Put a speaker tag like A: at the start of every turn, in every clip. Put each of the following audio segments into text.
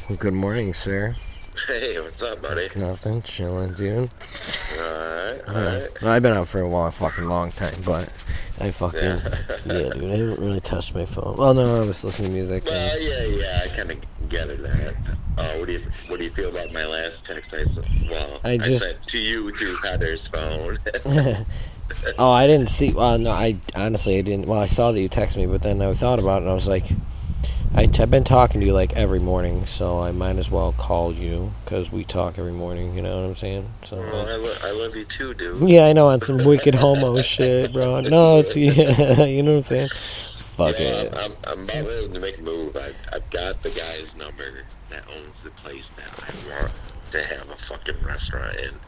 A: Good morning, sir.
B: Hey, what's up, buddy?
A: Nothing, chilling, dude.
B: Alright,
A: Yeah.
B: alright.
A: I've been out for a fucking long time, but I
B: Yeah.
A: fucking yeah, dude. I haven't really touched my phone. Well, no, I was listening to music and
B: Well, yeah, I kind of gathered that. What do you feel about my last text?
A: I
B: I
A: just.
B: sent to you through Heather's phone.
A: Oh, I didn't see. Well, no, I honestly I didn't. Well, I saw that you texted me, but then I thought about it and I was like, I've been talking to you like every morning, so I might as well call you because we talk every morning. You know what I'm saying? So.
B: Well, I love you too, dude.
A: Yeah, I know on some wicked homo shit, bro. No, it's yeah, you know what I'm saying. Fuck it.
B: I'm about ready to make a move. I've got the guy's number that owns the place that I want to have a fucking restaurant in.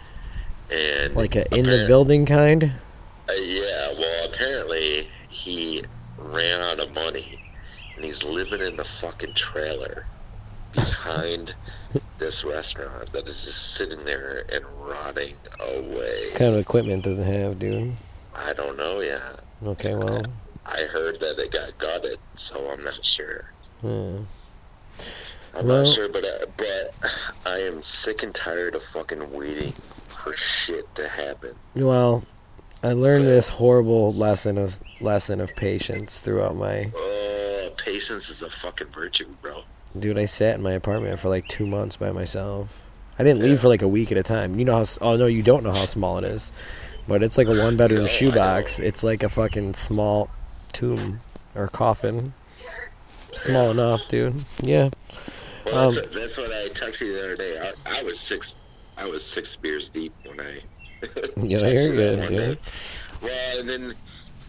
B: And
A: Like a in the building kind.
B: yeah, well, apparently he ran out of money and he's living in the fucking trailer behind this restaurant that is just sitting there and rotting away.
A: What kind of equipment does it have, dude?
B: I don't know yet.
A: Okay, well.
B: I heard that it got gutted, so I'm not sure.
A: Yeah.
B: I'm not sure, but I am sick and tired of fucking waiting for shit to happen.
A: Well, I learned this horrible lesson of patience throughout my.
B: Patience is a fucking virtue, bro.
A: Dude, I sat in my apartment for like 2 months by myself. I didn't leave for like a week at a time. You know how? Oh no, you don't know how small it is. But it's like a one-bedroom shoebox. It's like a fucking small tomb or coffin. Small enough, dude. Yeah.
B: Well, that's what I texted you the other day. I was six beers deep when I.
A: Yeah, you're good, dude.
B: Well, and then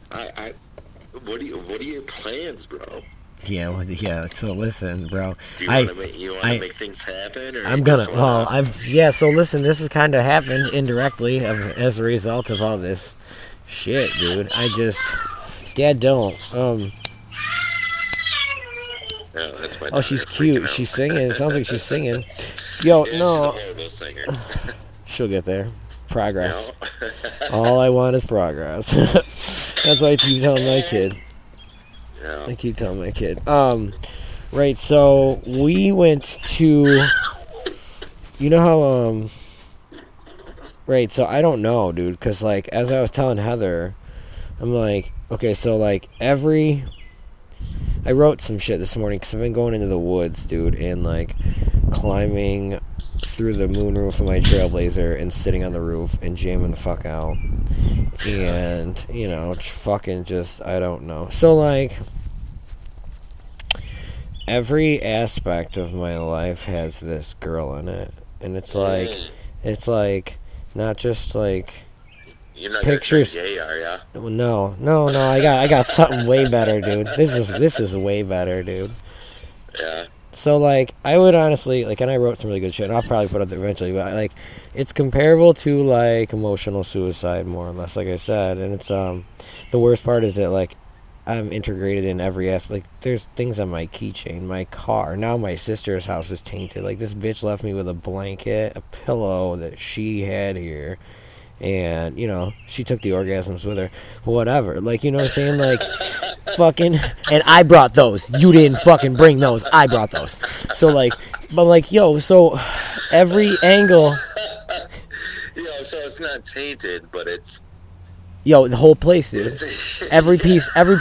B: what are your plans, bro?
A: Yeah, well, yeah. So listen, bro.
B: Do you want to make things happen? Or
A: I'm gonna. Well, So listen, this has kind of happened indirectly as a result of all this shit, dude. Dad, don't.
B: No, that's my
A: Oh, she's cute. She's singing. It sounds like she's singing. Yo,
B: yeah,
A: no.
B: She's a horrible singer.
A: She'll get there. Progress.
B: No.
A: All I want is progress. That's what I keep telling my kid.
B: Yeah.
A: I keep telling my kid. Right, so we went to, you know how, right, so I don't know, dude, because, like, as I was telling Heather, I'm like, okay, so, like, I wrote some shit this morning, because I've been going into the woods, dude, and, like, climbing through the moonroof of my Trailblazer and sitting on the roof and jamming the fuck out. And, you know, I don't know. So, like, every aspect of my life has this girl in it. And it's like, not just, like,
B: you're not
A: pictures.
B: Gay, are ya?
A: No, I got something way better, dude. This is way better, dude.
B: Yeah.
A: So, like, I would honestly, like, and I wrote some really good shit, and I'll probably put it eventually, but, like, it's comparable to, like, emotional suicide, more or less, like I said, and it's, the worst part is that, like, I'm integrated in every aspect. Like, there's things on my keychain, my car. Now my sister's house is tainted. Like, this bitch left me with a blanket, a pillow that she had here, and, you know, she took the orgasms with her. Whatever. Like, you know what I'm saying? Like, fucking... And I brought those. You didn't fucking bring those. I brought those. So, like... But, like, yo, so... Every angle...
B: Yo, so it's not tainted, but it's...
A: Yo, the whole place, dude. Every piece... Every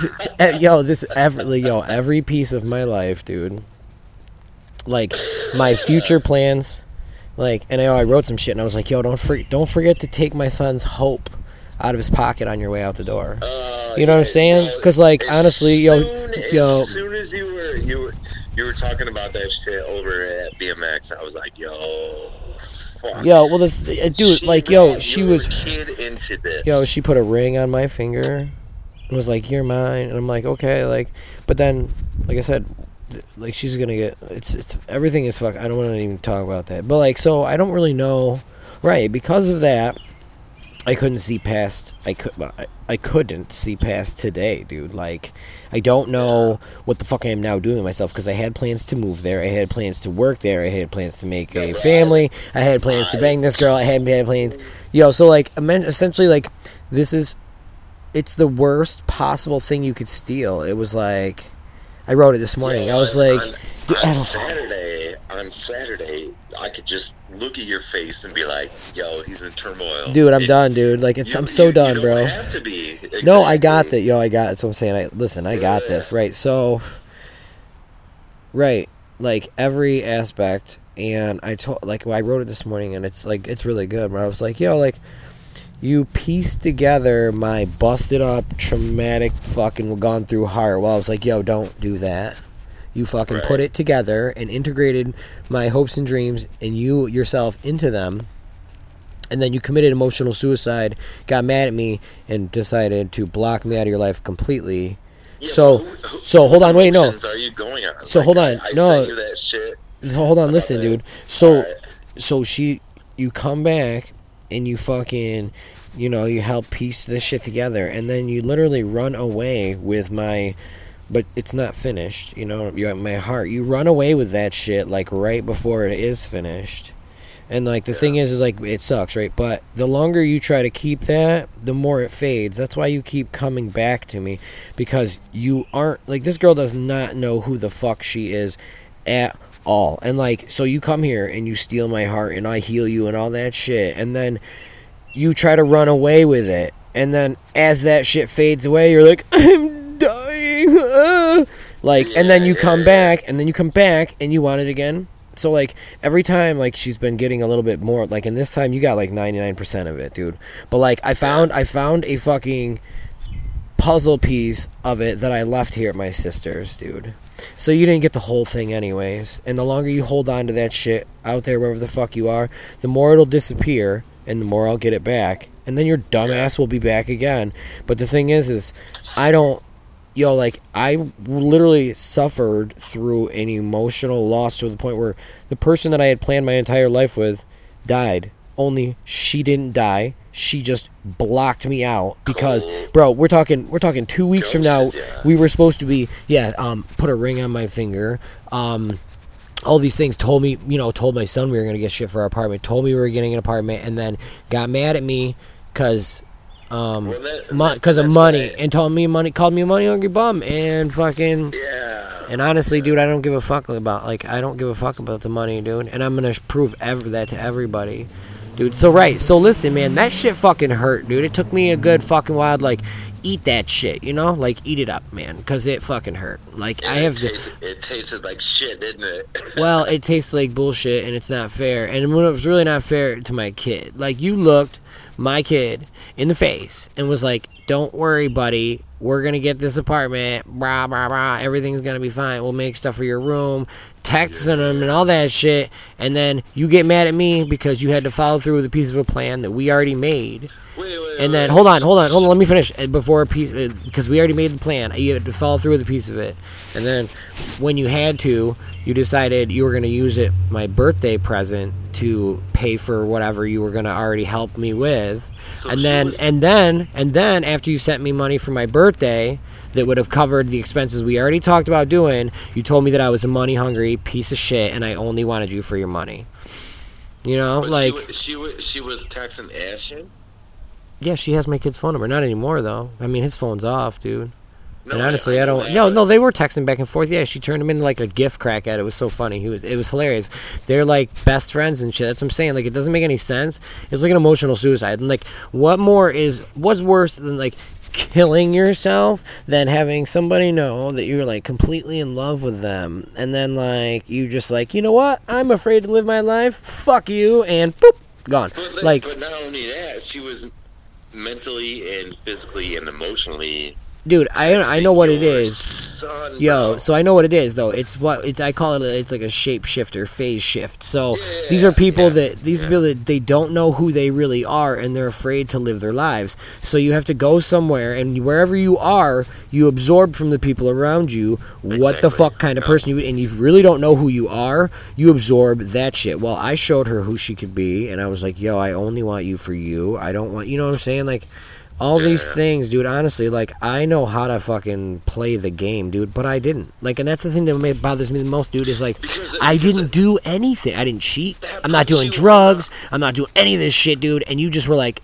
A: piece of my life, dude. Like, my future plans... Like, and I wrote some shit, and I was like, yo, don't forget to take my son's hope out of his pocket on your way out the door. You know what I'm saying? Because, like, honestly,
B: as soon as you were talking about that shit over at BMX, I was like, yo, fuck.
A: Yo, well, dude, like, yo, she was
B: a kid into this.
A: Yo, she put a ring on my finger and was like, you're mine, and I'm like, okay, like, but then, like I said, like, she's gonna get, it's everything is fuck. I don't want to even talk about that, but, like, so I don't really know, right? Because of that, I couldn't see past today, dude. Like, I don't know what the fuck I am now doing with myself, because I had plans to move there, I had plans to work there, I had plans to make a family, I had plans to bang this girl, I had plans, so, like, essentially, like, it's the worst possible thing you could steal. It was like, I wrote it this morning. I was like,
B: on Saturday, on Saturday, I could just look at your face and be like, "Yo, he's in turmoil."
A: Dude, I'm done, dude. Like, I'm so done,
B: you
A: bro.
B: don't have to be. Exactly.
A: No, I got that. Yo, I got. That's what I'm saying. I got this. Right. So, right, like every aspect, and I told, like, I wrote it this morning, and it's like it's really good. Where I was like, yo, like, you pieced together my busted up, traumatic, fucking gone through heart. Well, I was like, yo, don't do that. You fucking put it together and integrated my hopes and dreams and you yourself into them. And then you committed emotional suicide, got mad at me, and decided to block me out of your life completely. Yeah, so hold on, wait, no.
B: Are you going on?
A: So hold on,
B: I
A: no.
B: sent you that shit.
A: So hold on, listen, dude. So, you come back and you fucking, you help piece this shit together, and then you literally run away with my. But it's not finished, you have my heart. You run away with that shit, like, right before it is finished. And, like, the thing is, like, it sucks, right? But the longer you try to keep that, the more it fades. That's why you keep coming back to me. Because you aren't, like, this girl does not know who the fuck she is at all. And, like, so you come here and you steal my heart and I heal you and all that shit. And then you try to run away with it. And then as that shit fades away, you're like, I'm dying. Like, and then you come back, and and you want it again. So, like, every time, like, she's been getting a little bit more, like, and this time you got, like, 99% of it, dude. But, like, I found a fucking puzzle piece of it that I left here at my sister's, dude. So you didn't get the whole thing anyways. And the longer you hold on to that shit out there, wherever the fuck you are, the more it'll disappear, and the more I'll get it back. And then your dumbass will be back again. But the thing is I don't... Yo, like, I literally suffered through an emotional loss to the point where the person that I had planned my entire life with died. Only she didn't die. She just blocked me out because, bro, we're talking 2 weeks from now. We were supposed to be, put a ring on my finger. All these things told me, told my son we were going to get shit for our apartment, told me we were getting an apartment, and then got mad at me because... because of money, and called me a money hungry bum, and fucking and honestly, dude, I don't give a fuck about the money, dude, and I'm gonna prove that to everybody, dude. So listen, man, that shit fucking hurt, dude. It took me a good fucking while to, like, eat that shit, like, eat it up, man, because it fucking hurt. Like,
B: it tasted like shit, didn't it?
A: Well, it tastes like bullshit, and it's not fair, and it was really not fair to my kid. Like, you looked my kid in the face and was like, don't worry, buddy, we're gonna get this apartment, blah blah blah, everything's gonna be fine, we'll make stuff for your room, texting him and all that shit, and then you get mad at me because you had to follow through with a piece of a plan that we already made. And then hold on, let me finish before because we already made the plan. You had to follow through with a piece of it, and then when you had to, you decided you were going to use it, my birthday present, to pay for whatever you were going to already help me with. So and then after you sent me money for my birthday that would have covered the expenses we already talked about doing, you told me that I was a money hungry piece of shit and I only wanted you for your money.
B: But
A: like
B: she was texting Ashton.
A: Yeah, she has my kid's phone number. Not anymore, though. I mean, his phone's off, dude. No, and honestly, I don't... No, they were texting back and forth. Yeah, she turned him into, like, a gift crack at it. It was so funny. It was hilarious. They're, like, best friends and shit. That's what I'm saying. Like, it doesn't make any sense. It's like an emotional suicide. And, like, what's worse than, like, killing yourself than having somebody know that you're, like, completely in love with them. And then, like, you just, like, you know what? I'm afraid to live my life. Fuck you. And, boop, gone.
B: But not only that, she was... mentally and physically and emotionally,
A: dude. I know what it is. So I know what it is though. I call it. It's like a shapeshifter, phase shift. So these are people that they don't know who they really are and they're afraid to live their lives. So you have to go somewhere, and wherever you are, you absorb from the people around you what the fuck kind of person you, and you really don't know who you are. You absorb that shit. Well, I showed her who she could be, and I was like, yo, I only want you for you. I don't want, you know what I'm saying, like. All these things, dude, honestly, like, I know how to fucking play the game, dude, but I didn't. Like, and that's the thing that bothers me the most, dude, is, like, I didn't do anything. I didn't cheat. I'm not doing drugs. I'm not doing any of this shit, dude, and you just were like,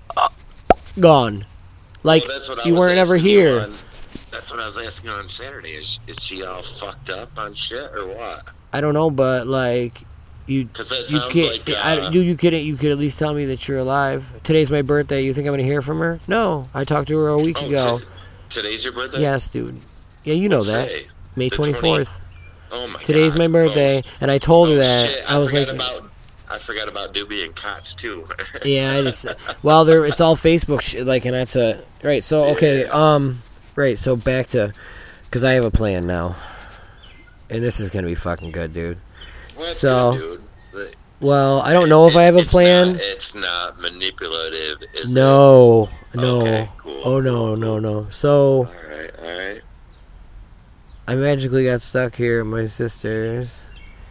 A: gone. Like, you weren't ever here.
B: That's what I was asking on Saturday. Is she all fucked up on shit, or what?
A: I don't know, but, like, You
B: Because that
A: you
B: sounds
A: can't.
B: like.
A: You could at least tell me that you're alive. Today's my birthday. You think I'm gonna hear from her? No, I talked to her a week ago.
B: Today's your birthday?
A: Yes, dude. Yeah, you know
B: What's
A: that.
B: today?
A: May
B: The
A: 24th.
B: Oh my god.
A: Today's my birthday, and I told her that.
B: Shit.
A: I was like,
B: I forgot about Doobie and Koch too.
A: yeah, well, it's all Facebook shit, like, and that's a right. So okay, right. So back to, because I have a plan now, and this is gonna be fucking good, dude.
B: Well,
A: so,
B: good, dude.
A: Well, I don't know if I have a plan.
B: It's not manipulative, is it?
A: No.
B: Okay, cool.
A: Oh no. So.
B: All right.
A: I magically got stuck here at my sister's.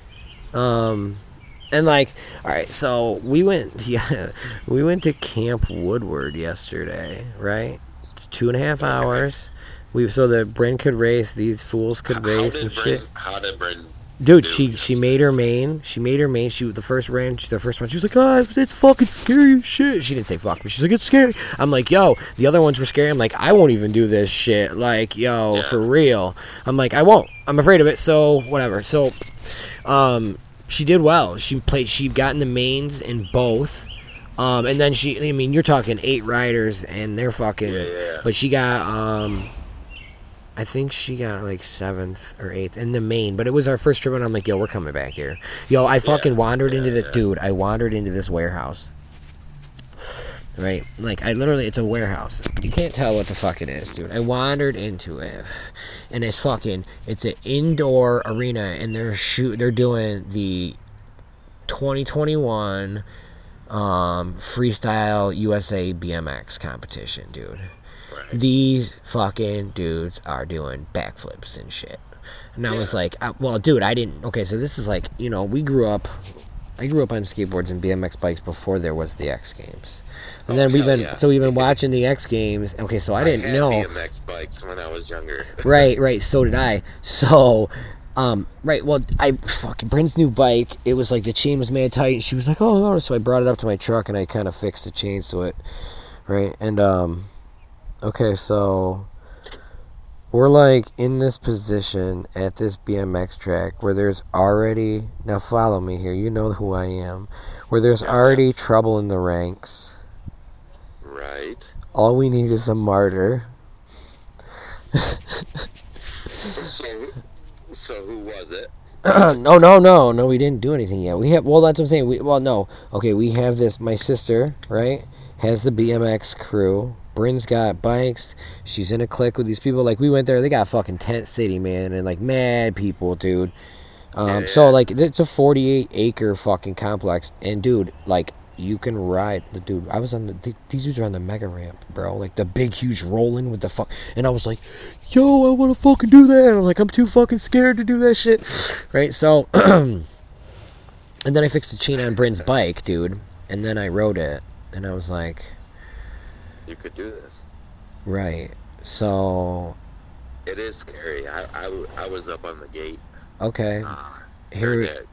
A: And like, all right, so we went to Camp Woodward yesterday, right? It's 2.5 hours. So that Bryn could race, these fools could race and shit.
B: How did Bryn?
A: Dude, she made her main. The first one, she was like, oh, it's fucking scary as shit. She didn't say fuck, but she's like, it's scary. I'm like, yo, the other ones were scary. I'm like, I won't even do this shit. Like, yo, for real. I'm like, I won't. I'm afraid of it, so whatever. So, she did well. She got in the mains in both. And then you're talking 8 riders, and they're fucking, but she got, I think she got like 7th or 8th in the main, but it was our first trip, and I'm like, yo, we're coming back here. Yo, I fucking wandered into I wandered into this warehouse. Right? Like, it's a warehouse. You can't tell what the fuck it is, dude. I wandered into it, and it's an indoor arena, and they're doing the 2021 Freestyle USA BMX competition, dude. These fucking dudes are doing backflips and shit. And I was like, well, dude, I didn't. Okay, so this is like, I grew up on skateboards and BMX bikes before there was the X Games. And then we've been watching the X Games. Okay, so I didn't know.
B: BMX bikes when I was younger.
A: Right, so did I. So, right, well, Bryn's new bike, it was like the chain was made tight, and she was like, oh, no. So I brought it up to my truck, and I kind of fixed the chain to it, right? And, okay, so we're like in this position at this BMX track where there's already, now follow me here, you know who I am, where there's already trouble in the ranks.
B: Right.
A: All we need is a martyr.
B: So who was it?
A: No, we didn't do anything yet. That's what I'm saying. We have this, my sister, right, has the BMX crew. Bryn's got bikes. She's in a clique with these people. Like, we went there. They got fucking tent city, man, and like mad people, dude. So like, it's a 48-acre fucking complex, and dude, like, you can ride. Dude, I was on these dudes are on the mega ramp, bro. Like the big, huge rolling with the fuck. And I was like, yo, I want to fucking do that. And I'm like, I'm too fucking scared to do that shit, right? So, and then I fixed the chain on Bryn's bike, dude, and then I rode it, and I was like,
B: you could do this.
A: Right. So.
B: It is scary. I was up on the gate.
A: Okay.
B: Here.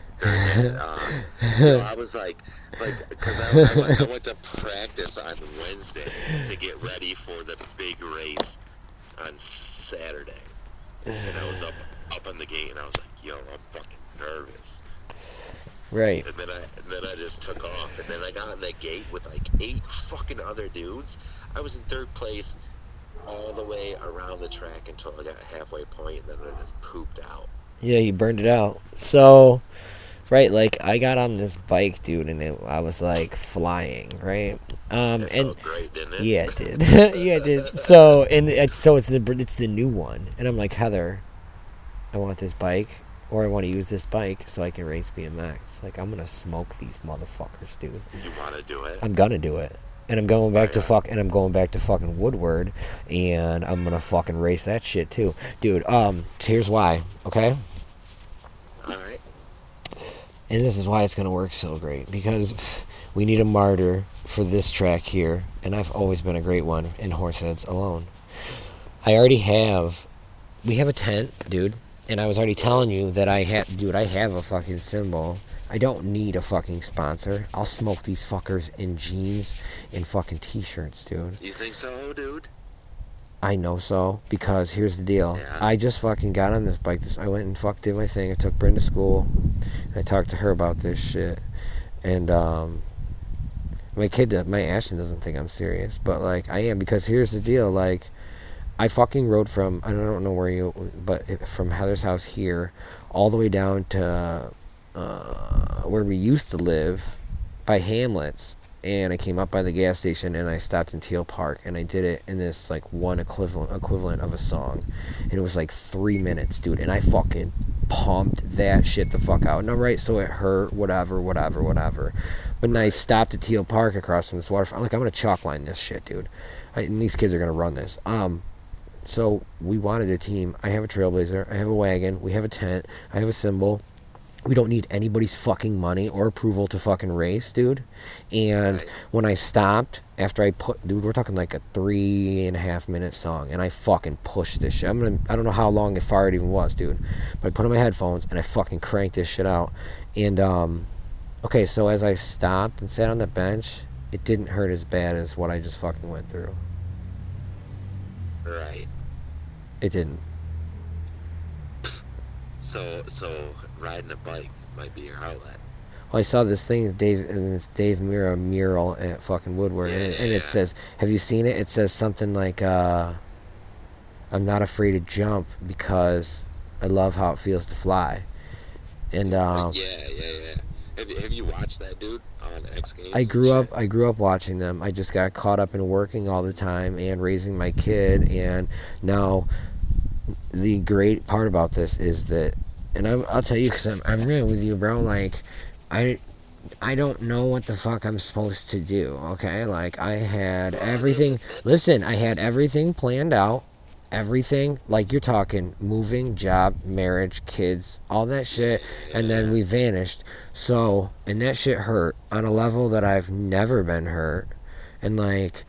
B: I was like, because I went to practice on Wednesday to get ready for the big race on Saturday, and I was up on the gate, and I was like, yo, I'm fucking nervous.
A: Right.
B: And then I just took off, and then I got on that gate with like 8 fucking other dudes. I was in 3rd place all the way around the track until I got halfway point, and then I just pooped out. Yeah, you burned it out. So, right, like, I got on this bike, dude, and I was like flying, right? It felt great, didn't it?
A: Yeah, it did. Yeah, it did. So, it's the new one, and I'm like, Heather, I want this bike. Or I want to use this bike so I can race BMX. Like, I'm going to smoke these motherfuckers, dude.
B: You want to do it?
A: I'm going to do it. And I'm going back to fucking Woodward, and I'm going to fucking race that shit too. Dude, here's why, okay?
B: Alright.
A: And this is why it's going to work so great. Because we need a martyr for this track here, and I've always been a great one in Horseheads alone. We have a tent, dude. And I was already telling you that I have a fucking symbol. I don't need a fucking sponsor. I'll smoke these fuckers in jeans and fucking t-shirts, dude.
B: You think so, dude?
A: I know so, because here's the deal.
B: Yeah.
A: I just fucking got on this bike. I went and did my thing. I took Bryn to school. And I talked to her about this shit. And, my Ashton doesn't think I'm serious. But, like, I am, because here's the deal. Like, I fucking rode from, I don't know where from Heather's house here, all the way down to, where we used to live, by Hamlet's. And I came up by the gas station and I stopped in Teal Park and I did it in this like one equivalent of a song, and it was like 3 minutes, dude, and I fucking pumped that shit the fuck out. Now, right, so it hurt, whatever, but then I stopped at Teal Park across from this waterfront. I'm like, I'm gonna chalk line this shit, dude, and these kids are gonna run this. So we wanted a team. I have a Trailblazer, I have a wagon, we have a tent, I have a cymbal. We don't need anybody's fucking money or approval to fucking race, dude. And when I stopped, after dude, we're talking like a 3.5 minute song, and I fucking pushed this shit. I don't know how long far it even was, dude. But I put on my headphones and I fucking cranked this shit out. And, okay, so as I stopped and sat on the bench, it didn't hurt as bad as what I just fucking went through.
B: Right.
A: It didn't.
B: So riding a bike might be your outlet.
A: Well, I saw this thing, Dave Mirra mural at fucking Woodward, and it says, have you seen it? It says something like, I'm not afraid to jump because I love how it feels to fly. And
B: yeah. Have you watched that, dude, on X Games?
A: I grew up watching them. I just got caught up in working all the time and raising my kid, and now the great part about this is that, and I'll tell you, because I'm real with you, bro, like, I don't know what the fuck I'm supposed to do, okay? Like, I had everything planned out, everything, like, you're talking moving, job, marriage, kids, all that shit, and then we vanished. So, and that shit hurt on a level that I've never been hurt, and, like,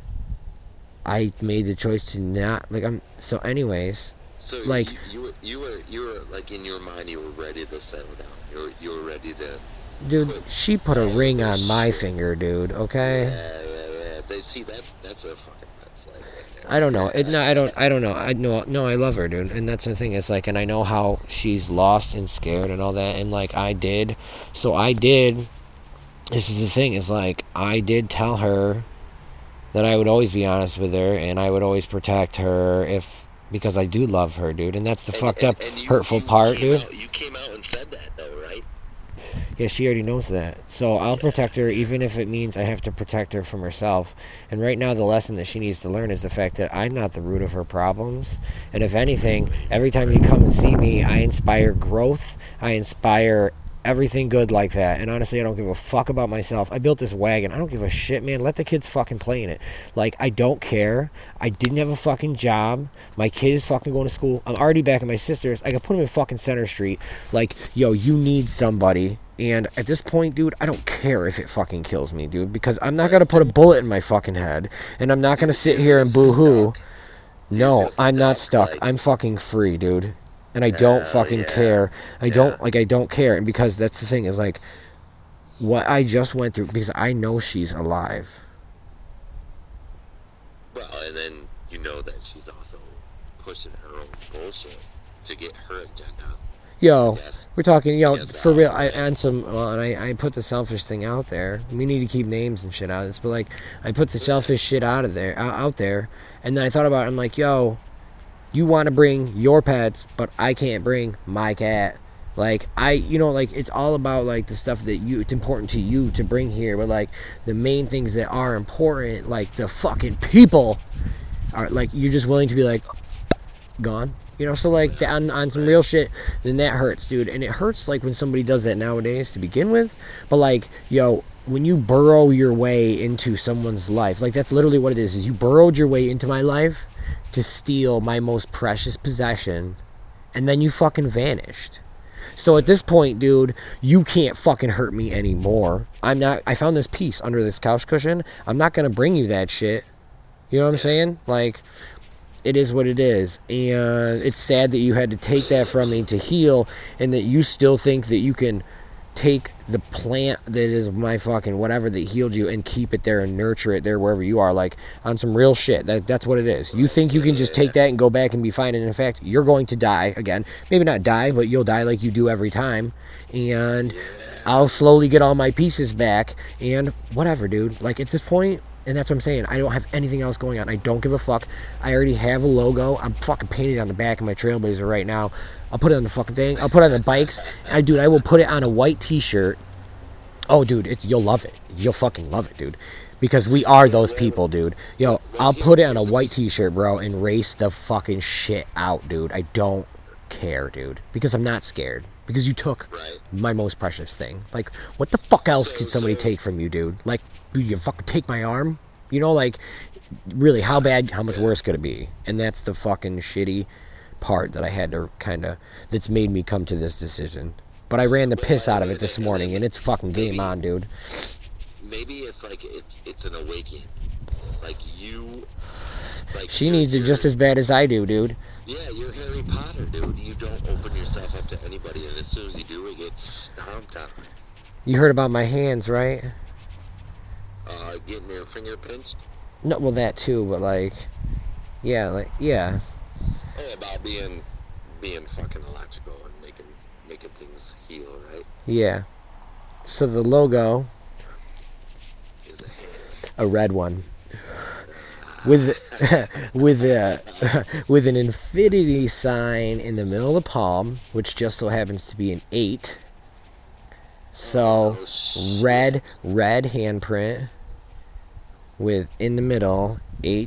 A: I made the choice to not, like, so anyways.
B: So,
A: like,
B: you were like, in your mind, you were ready to settle down. You were ready to.
A: Dude, she put a ring on my finger, dude. Okay.
B: Yeah. That's a fucking red flag right there.
A: I don't know. I don't know. No, I love her, dude. And that's the thing. It's like, and I know how she's lost and scared and all that. And like, I did. So I did. This is the thing. Is like, I did tell her that I would always be honest with her and I would always protect her because I do love her, dude. And that's the fucked up, hurtful part, dude.
B: You came out and said that, though, right?
A: Yeah, she already knows that. So I'll protect her, even if it means I have to protect her from herself. And right now, the lesson that she needs to learn is the fact that I'm not the root of her problems. And if anything, every time you come and see me, I inspire growth. I inspire everything good like that. And honestly, I don't give a fuck about myself. I built this wagon. I don't give a shit, man. Let the kids fucking play in it. Like, I don't care. I didn't have a fucking job. My kid is fucking going to school. I'm already back at my sister's. I could put him in fucking Center Street. Like, yo, you need somebody. And at this point, dude, I don't care if it fucking kills me, dude, because I'm not going to put a bullet in my fucking head. And I'm not going to sit here and boo-hoo. No, I'm not stuck. I'm fucking free, dude. And I don't fucking care. I don't care. And because that's the thing, is like, what I just went through, because I know she's alive.
B: Well, and then you know that she's also pushing her own bullshit to get her agenda.
A: Yo, we're talking, for real, I put the selfish thing out there. We need to keep names and shit out of this, but like, I put the selfish shit out there, and then I thought about it, I'm like, yo, you want to bring your pets, but I can't bring my cat. Like, it's all about, like, the stuff that it's important to you to bring here, but, like, the main things that are important, like, the fucking people are, like, you're just willing to be, like, gone. So, like, on some real shit, then that hurts, dude. And it hurts, like, when somebody does that nowadays to begin with. But, like, yo, when you burrow your way into someone's life, like, that's literally what it is you burrowed your way into my life to steal my most precious possession, and then you fucking vanished. So at this point, dude, you can't fucking hurt me anymore. I found this piece under this couch cushion. I'm not gonna bring you that shit. You know what I'm saying? Like, it is what it is. And it's sad that you had to take that from me to heal, and that you still think that you can take the plant that is my fucking whatever that healed you and keep it there and nurture it there wherever you are, like on some real shit. That's what it is. You think you can just take that and go back and be fine, and in fact you're going to die again. Maybe not die, but you'll die like you do every time, and I'll slowly get all my pieces back and whatever, dude. Like at this point, and that's what I'm saying, I don't have anything else going on. I don't give a fuck. I already have a logo. I'm fucking painted on the back of my Trailblazer right now. I'll put it on the fucking thing. I'll put it on the bikes. Dude, I will put it on a white t-shirt. Oh, dude, you'll love it. You'll fucking love it, dude. Because we are those people, dude. Yo, I'll put it on a white t-shirt, bro, and race the fucking shit out, dude. I don't care, dude. Because I'm not scared. Because you took my most precious thing. Like, what the fuck else could somebody take from you, dude? Like, dude, you fucking take my arm? You know, like, really, how much worse could it be? And that's the fucking shitty part that I had to that's made me come to this decision. But I ran the piss out of it this morning, and it's fucking game on, dude.
B: Maybe it's like, it's an awakening. Like,
A: she needs it just as bad as I do, dude.
B: Yeah, you're Harry Potter, dude. You don't open yourself up to anybody, and as soon as you do, it gets stomped on.
A: You heard about my hands, right?
B: Getting your finger pinched?
A: No, well, that too, but yeah.
B: Hey, about being fucking electrical and making things heal, right?
A: Yeah. So the logo
B: is a hand.
A: A red one. With with an infinity sign in the middle of the palm, which just so happens to be an 8. So red handprint with in the middle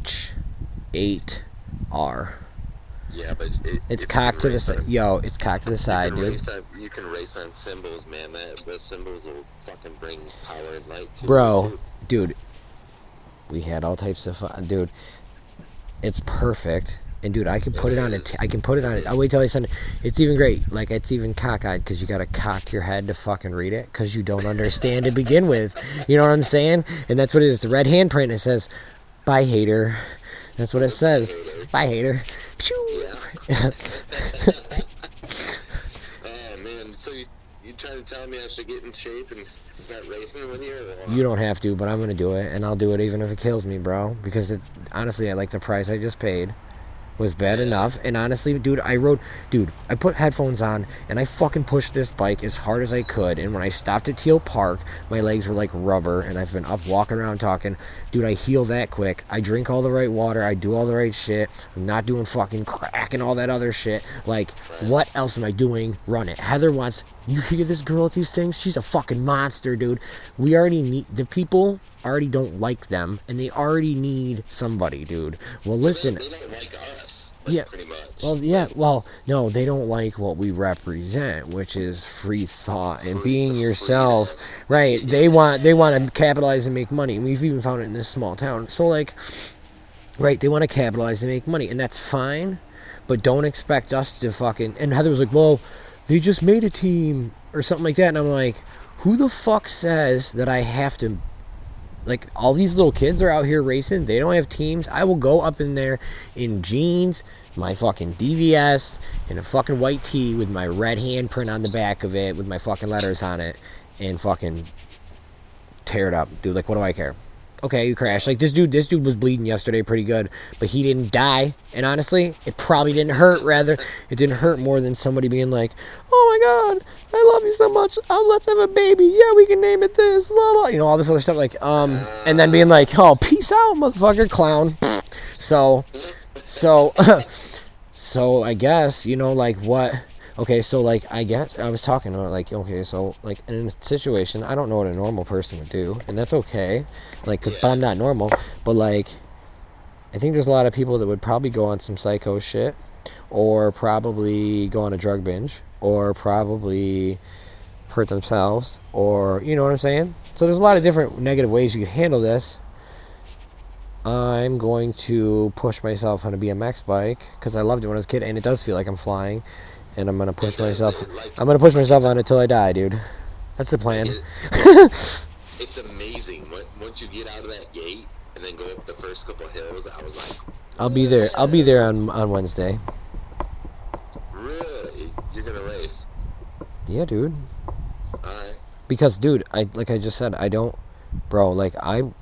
A: H8R.
B: Yeah, but
A: it's cocked to the side. Yo, it's cocked to the side, dude.
B: You can race on symbols, man. Those symbols will fucking bring power and light to
A: bro, dude. We had all types of fun, dude. It's perfect, and dude, I can put it on it. I can put it on it. I'll wait till I send it. It's even great. Like it's even cockeyed because you gotta cock your head to fucking read it because you don't understand to begin with. You know what I'm saying? And that's what it is. The red handprint. It says, "Bye, hater." That's what it says. Bye, hater.
B: Yeah. Oh man, so you trying to tell me I should get in shape and start racing with you? Or
A: you don't have to, but I'm gonna do it, and I'll do it even if it kills me, bro. Because honestly, I like the price I just paid. Was bad enough, and honestly, dude, I put headphones on, and I fucking pushed this bike as hard as I could, and when I stopped at Teal Park, my legs were like rubber, and I've been up walking around talking, dude, I heal that quick, I drink all the right water, I do all the right shit, I'm not doing fucking crack and all that other shit, like, what else am I doing? Run it. Heather wants, you hear this girl at these things? She's a fucking monster, dude. We already need, the people already don't like them, and they already need somebody, dude. Well, listen.
B: They don't like us,
A: yeah,
B: pretty much.
A: Well, yeah, well, no, they don't like what we represent, which is free thought and being yourself, right? They want to capitalize and make money. We've even found it in this small town. So, like, right, they want to capitalize and make money, and that's fine, but don't expect us to fucking, and Heather was like, well, they just made a team, or something like that, and I'm like, who the fuck says that I have to, like, all these little kids are out here racing. They don't have teams. I will go up in there in jeans, my fucking DVS, and a fucking white tee with my red handprint on the back of it with my fucking letters on it and fucking tear it up. Dude, like, what do I care? Okay, you crashed. Like, this dude was bleeding yesterday pretty good, but he didn't die. And honestly, it probably didn't hurt, rather. It didn't hurt more than somebody being like, oh my God, I love you so much. Oh, let's have a baby. Yeah, we can name it this. Blah, blah. You know, all this other stuff. Like, and then being like, oh, peace out, motherfucker, clown. So, I guess, you know, like, what? Okay, so, like, I guess I was talking about, like, okay, so, like, in a situation, I don't know what a normal person would do, and that's okay, like, but I'm not normal, but, like, I think there's a lot of people that would probably go on some psycho shit, or probably go on a drug binge, or probably hurt themselves, or, you know what I'm saying? So there's a lot of different negative ways you could handle this. I'm going to push myself on a BMX bike, because I loved it when I was a kid, and it does feel like I'm flying. And I'm gonna push myself. I'm gonna push myself on it till I die, dude. That's the plan.
B: It's amazing once you get out of that gate and then go up the first couple hills. I was like,
A: I'll be there. I'll be there on Wednesday.
B: Really? You're gonna race?
A: Yeah, dude.
B: All right.
A: Because, dude, like I just said, I don't, bro. Like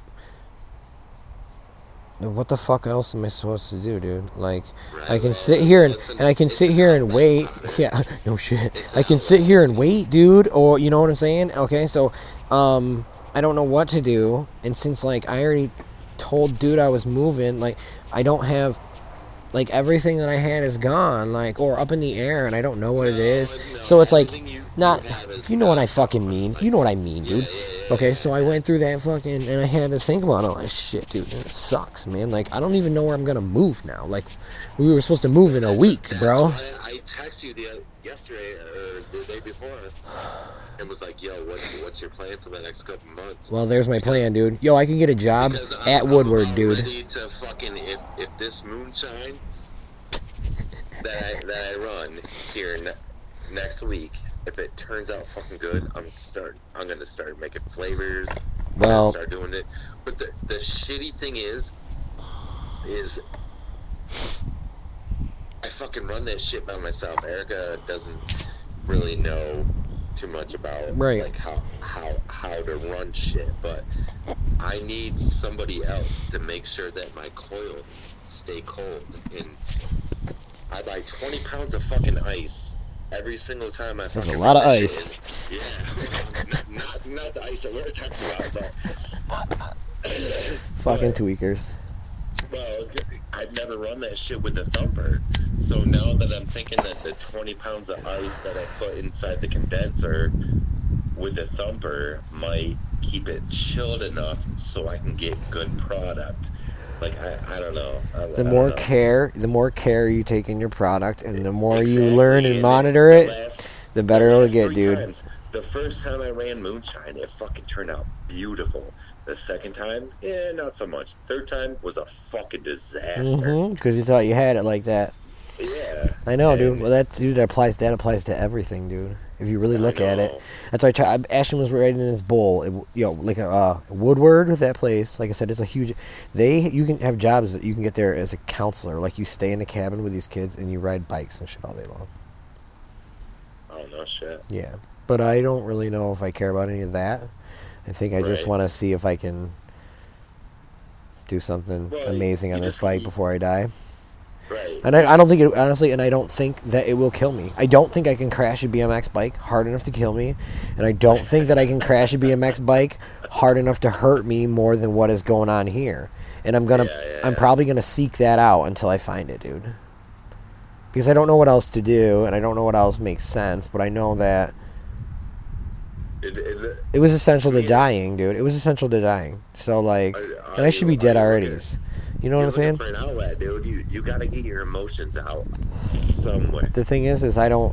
A: what the fuck else am I supposed to do, dude? Like,
B: Right,
A: I can
B: well,
A: sit here and
B: it's an-
A: I can
B: it's
A: sit
B: an
A: here and
B: outlet,
A: wait.
B: brother.
A: Yeah, no shit.
B: It's
A: I
B: an
A: can sit
B: outlet.
A: here and wait, dude. Or you know what I'm saying? Okay, so I don't know what to do. And since like I already told dude I was moving, like I don't have like everything that I had is gone, like or up in the air, and I don't know what it is.
B: No,
A: So it's like
B: everything you
A: not.
B: have is
A: You know what I
B: not
A: fucking
B: gone.
A: mean.
B: Like,
A: You know what I mean,
B: yeah,
A: dude.
B: yeah,
A: Okay,
B: yeah,
A: so I
B: yeah.
A: went through that fucking, and I had to think about all that shit, dude. And it sucks, man. Like, I don't even know where I'm gonna move now. Like, we were supposed to move in a week,
B: That's
A: bro.
B: why I texted you yesterday or the day before and was like, yo, what's your plan for the next couple months?
A: Well, there's my plan, dude. Yo, I can get a job
B: Because
A: at
B: I'm
A: Woodward,
B: about
A: dude.
B: ready to fucking if this moonshine that I run here next week, if it turns out fucking good, I'm gonna start making flavors. I'm gonna
A: Well,
B: start doing it. But the shitty thing is I fucking run that shit by myself. Erica doesn't really know too much about
A: Right.
B: like how to run shit, but I need somebody else to make sure that my coils stay cold. And I buy 20 pounds of fucking ice every single time I
A: There's
B: fucking
A: a lot
B: run
A: of
B: that
A: ice.
B: shit. Yeah, not the ice that we're talking about, but
A: Fucking tweakers.
B: well, I've never run that shit with a thumper. So now that I'm thinking that the 20 pounds of ice that I put inside the condenser with a thumper might keep it chilled enough so I can get good product. Like, I don't know.
A: The more care you take in your product, and the more you
B: Exactly,
A: learn and monitor
B: the
A: it,
B: last-
A: the better
B: the
A: it'll
B: last
A: get,
B: 3
A: dude.
B: times, the first time I ran moonshine, it fucking turned out beautiful. The second time, not so much. Third time was a fucking disaster.
A: Because you thought you had it like that.
B: Yeah.
A: I know, dude.
B: And
A: Well, that applies to everything, dude. If you really look
B: I
A: at
B: know.
A: it, that's why Ashton was writing in his bowl. Like a Woodward with that place. Like I said, it's a huge. You can have jobs that you can get there as a counselor. Like you stay in the cabin with these kids and you ride bikes and shit all day long.
B: Oh, no shit.
A: Yeah, but I don't really know if I care about any of that. I think I just
B: Right.
A: want to see if I can do something
B: Well,
A: amazing on
B: you
A: this
B: just-
A: bike before I die.
B: Right.
A: And I don't think it, honestly, and I don't think that it will kill me. I don't think I can crash a BMX bike hard enough to kill me, and I don't think that I can crash a BMX bike hard enough to hurt me more than what is going on here. And I'm probably gonna seek that out until I find it, dude. Because I don't know what else to do, and I don't know what else makes sense, but I know that it was essential to dying, dude. It was essential to dying. So, like, and I should be dead already. You know what I'm saying?
B: For an outlet, dude. You gotta get your emotions out somewhere.
A: The thing is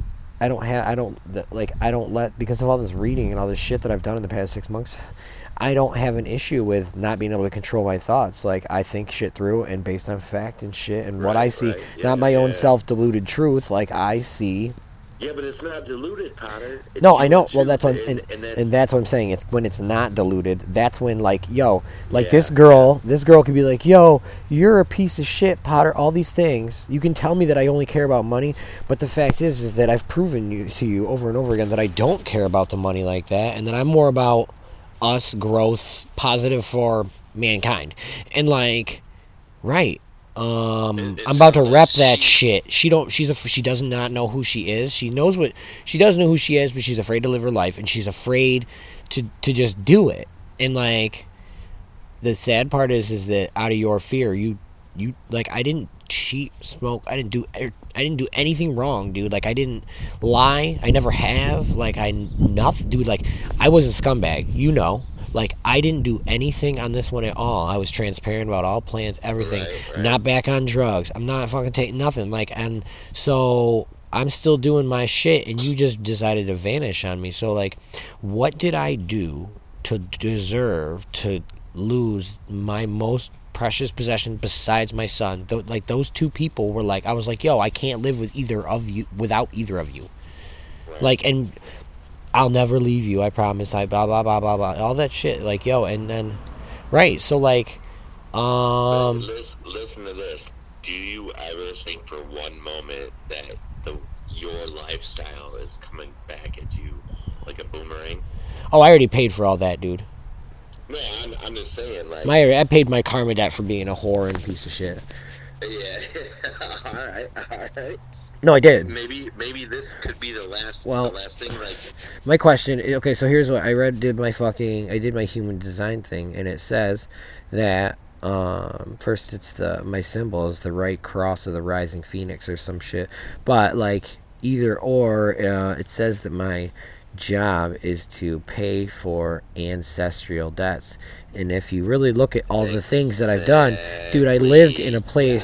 A: because of all this reading and all this shit that I've done in the past 6 months, I don't have an issue with not being able to control my thoughts. Like, I think shit through and based on fact and shit and what I see, not my own self-deluded truth. Like, I see.
B: Yeah, but it's not diluted, Potter. It's
A: No, I know.
B: truth,
A: Well, that's what, and that's what I'm saying. It's when it's not diluted. That's when, like, this girl could be like, yo, you're a piece of shit, Potter. All these things. You can tell me that I only care about money, but the fact is that I've proven to you over and over again that I don't care about the money like that, and that I'm more about us, growth, positive for mankind, and like, right. I'm about to rep that shit. She does not know who she is. She does know who she is, but she's afraid to live her life, and she's afraid to just do it. And like, the sad part is that out of your fear, you like, I didn't cheat, smoke, I didn't do anything wrong, dude. Like, I didn't lie, I never have. Like, nothing, dude. Like, I was a scumbag, you know. Like, I didn't do anything on this one at all. I was transparent about all plans, everything.
B: Right.
A: Not back on drugs. I'm not fucking taking nothing. Like, and so I'm still doing my shit, and you just decided to vanish on me. So, like, what did I do to deserve to lose my most precious possession besides my son? Like, those two people were like, I was like, yo, I can't live with either of you, without either of you.
B: Right.
A: Like, and I'll never leave you, I promise. I blah blah blah blah blah, all that shit. Like, yo, and then, right? So, like,
B: listen to this. Do you ever think for one moment that your lifestyle is coming back at you like a boomerang?
A: Oh, I already paid for all that, dude.
B: No, I'm just saying, like.
A: I paid my karma debt for being a whore and a piece of shit.
B: Yeah. all right.
A: No, I did.
B: Maybe this could be the last thing. Like,
A: my question. Okay, so here's what I read. I did my human design thing, and it says that first it's my symbol is the right cross of the rising phoenix or some shit. But like either or, it says that my job is to pay for ancestral debts. And if you really look at all the things that I've done, dude, I lived in that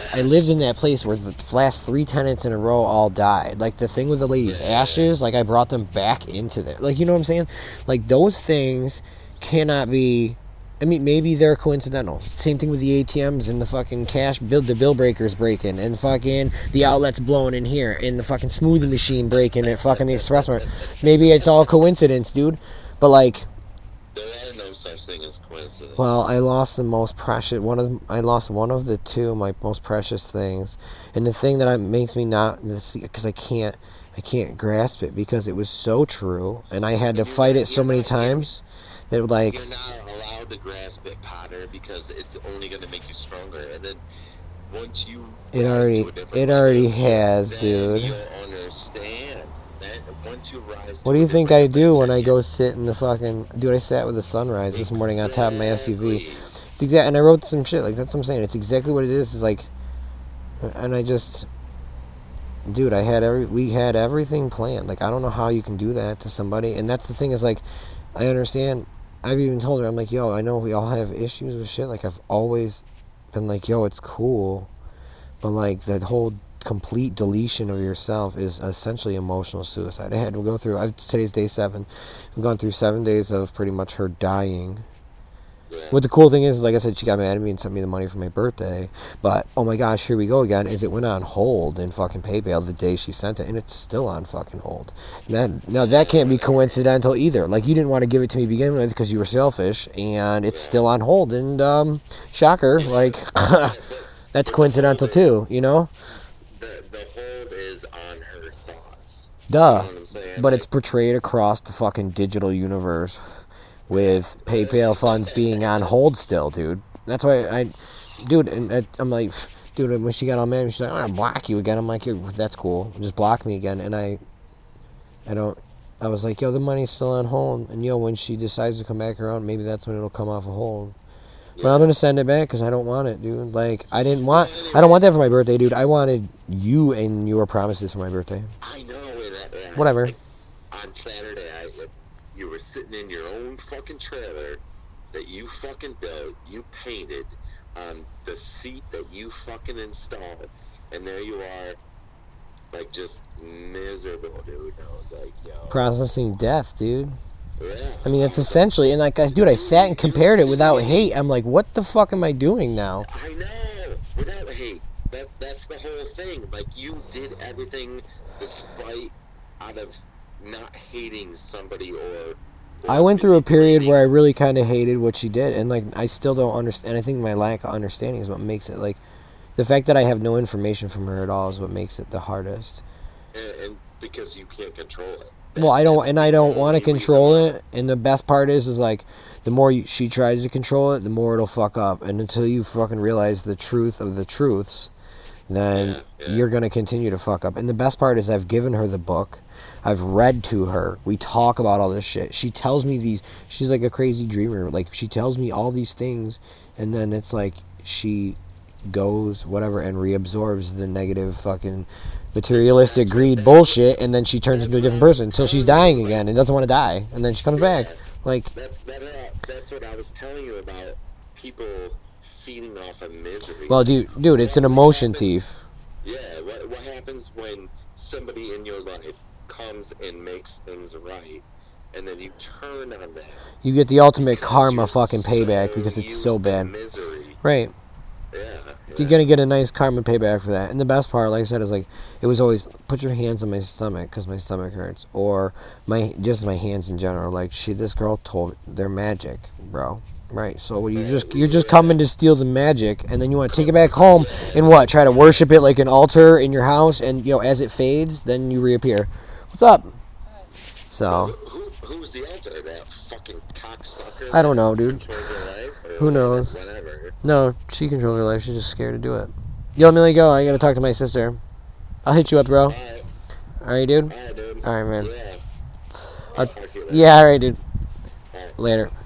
A: place where the last 3 tenants in a row all died. Like the thing with the lady's ashes, like I brought them back into there. Like, you know what I'm saying? Like those things cannot be, I mean, maybe they're coincidental. Same thing with the ATMs and the fucking the bill breakers breaking, and fucking the outlets blowing in here, and the fucking smoothie machine breaking at fucking the Express Mart. Maybe it's all coincidence, dude. But like,
B: there are no such thing as coincidence.
A: well, I lost the most precious I lost one of the two my most precious things, and the thing that makes me not, because I can't grasp it because it was so true, and I had to fight it so many times that like.
B: You're not allowed to grasp it, Potter, because it's only going to make you stronger. And then once you
A: it already has, dude.
B: You'll understand. Then once you rise.
A: What do you think I do when I go sit in the fucking? Dude, I sat with the sunrise this morning on top of my SUV. It's exact, and I wrote some shit. Like that's what I'm saying. It's exactly what it is. It's like, and I just, dude, we had everything planned. Like I don't know how you can do that to somebody. And that's the thing is like, I understand. I've even told her, I'm like, yo, I know we all have issues with shit. Like, I've always been like, yo, it's cool. But, like, the whole complete deletion of yourself is essentially emotional suicide. I had to go through, today's day 7. I've gone through 7 days of pretty much her dying. Yeah. What the cool thing is, like I said, she got mad at me and sent me the money for my birthday. But, oh my gosh, here we go again, is it went on hold in fucking PayPal the day she sent it, and it's still on fucking hold. Now, that can't be coincidental either. Like, you didn't want to give it to me to begin with because you were selfish, and it's still on hold. And, shocker, like, that's coincidental too, you know?
B: The hold is on her thoughts.
A: Duh.
B: You know what I'm saying?
A: But it's portrayed across the fucking digital universe. With PayPal funds being on hold still, dude. That's why I'm like, dude, when she got all mad, she's like, I'm gonna block you again. I'm like, that's cool. Just block me again. And I was like, yo, the money's still on hold. And yo, when she decides to come back around, maybe that's when it'll come off a hold. But I'm gonna send it back because I don't want it, dude. Like, I don't want that for my birthday, dude. I wanted you and your promises for my birthday.
B: I know that.
A: Whatever.
B: On Saturday, you were sitting in your own fucking trailer that you fucking built, you painted, on the seat that you fucking installed, and there you are, like, just miserable, dude. And I was like, yo.
A: Processing death, dude.
B: Yeah.
A: I mean, it's essentially, and like, guys, dude, I sat and compared it without hate. I'm like, what the fuck am I doing now?
B: I know, without hate. That's the whole thing. Like, you did everything despite out of not hating somebody or
A: I went through a period where I really kind of hated what she did, and like I still don't understand. I think my lack of understanding is what makes it, like, the fact that I have no information from her at all is what makes it the hardest.
B: And because you can't control it.
A: Well, I don't want to control it, and the best part is like, the more she tries to control it, the more it'll fuck up, and until you fucking realize the truth of the truths, then you're gonna continue to fuck up. And the best part is I've given her the book. I've read to her. We talk about all this shit. She tells me she's like a crazy dreamer. Like, she tells me all these things, and then it's like she goes, whatever, and reabsorbs the negative fucking materialistic greed bullshit, and then she turns into a different person until she's dying again and doesn't want to die, and then she comes back. Like,
B: that's what I was telling you about, people feeding off of misery.
A: Well, dude, it's an emotion thief.
B: Yeah, what happens when somebody in your life comes and makes things right, and then you turn on that?
A: You get the ultimate karma fucking payback because it's so bad.
B: Misery.
A: Right.
B: Yeah.
A: You're gonna get a nice karma payback for that. And the best part, like I said, is like, it was always put your hands on my stomach because my stomach hurts, or my hands in general. Like, this girl told, they're magic, bro. Right, so you're just coming to steal the magic, and then you want to take it back home and what? Try to worship it like an altar in your house, and as it fades, then you reappear. What's up? So.
B: who's the alter? That fucking cocksucker?
A: I don't know, dude.
B: Controls her life? Or
A: Who knows?
B: Whatever.
A: No, she controls her life. She's just scared to do it. Yo, let me let you go. I gotta talk to my sister. I'll hit you up, bro.
B: Alright.
A: Alright, dude?
B: Alright, dude.
A: Alright, man.
B: Yeah. I'll talk to you later.
A: Yeah, alright, dude.
B: Alright.
A: Later.